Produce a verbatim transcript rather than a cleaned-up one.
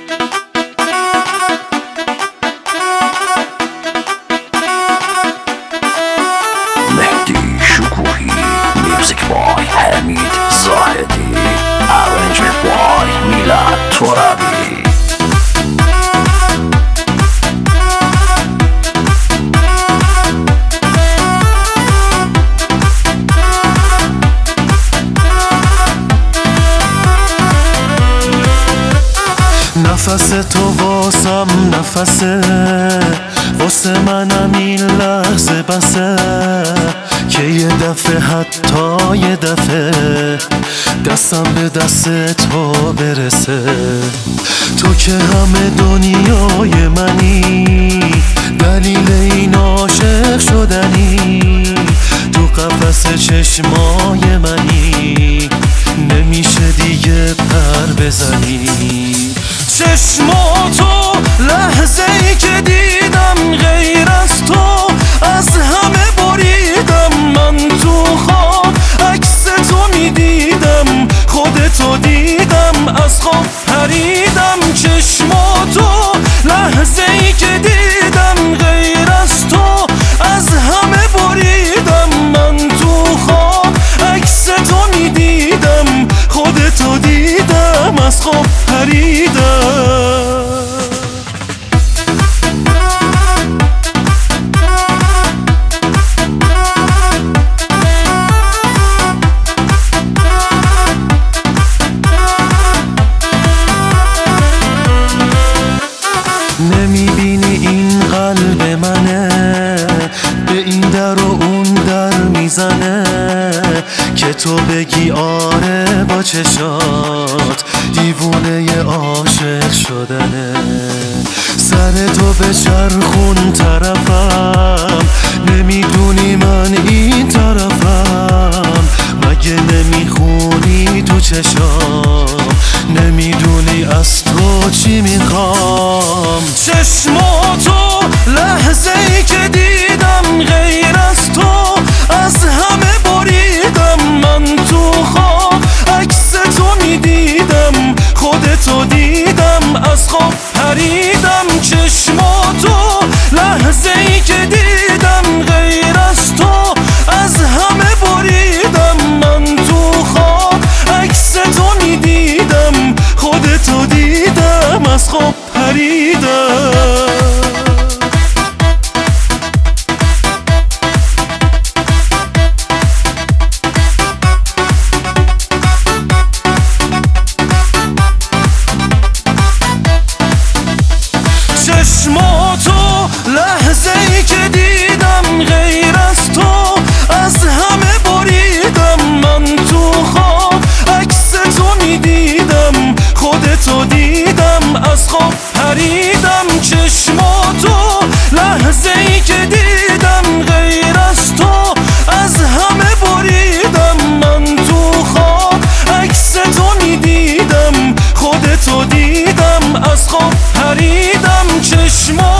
نفس تو واسم نفسه، واسه منم این لحظه بسه که یه دفعه حتی یه دفعه دستم به دست تو برسه. تو که همه دنیای منی، دلیل این عاشق شدنی، تو قفس چشمای منی، نمیشه دیگه پر بزنی. چشماتو لحظه ای که دیدم، غیر از تو از همه بریدم. من تو خواب عکس تو میدیدم، خودتو دیدم از خواب پریدم. چشماتو لحظه ای که دیدم، غیر از تو از همه بریدم. من تو خواب عکس تو میدیدم، خودتو دیدم از خواب پریدم. نمیبینی این قلب منه، به این در و اون در میزنه که تو بگی آره با چشات، دیوونه عاشق شدنه. سر تو به چرخون طرفم، نمیدونی من این طرفم. مگه نمیخونی تو چشام، نمیدونی از تو چی میخوام. چشماتو لحظه ای که دیدم، غیر از تو از همه بریدم. من تو خواب عکس تو میدیدم، خودتو دیدم از خواب پریدم. چشماتو لحظه ای که دیدم، غیر از تو از همه بریدم. من تو خواب عکس تو میدیدم، خودتو دیدم از خواب پریدم. چشماتو لحظه ای که دیدم، غیر از تو از همه بریدم. من تو خواب عکس تو میدیدم، خودتو دیدم از خواب پریدم. چشماتو لحظه ای که دیدم، غیر از تو از همه بریدم. من تو خواب عکس تو میدیدم، خودتو دیدم از خواب پریدم. چشماتو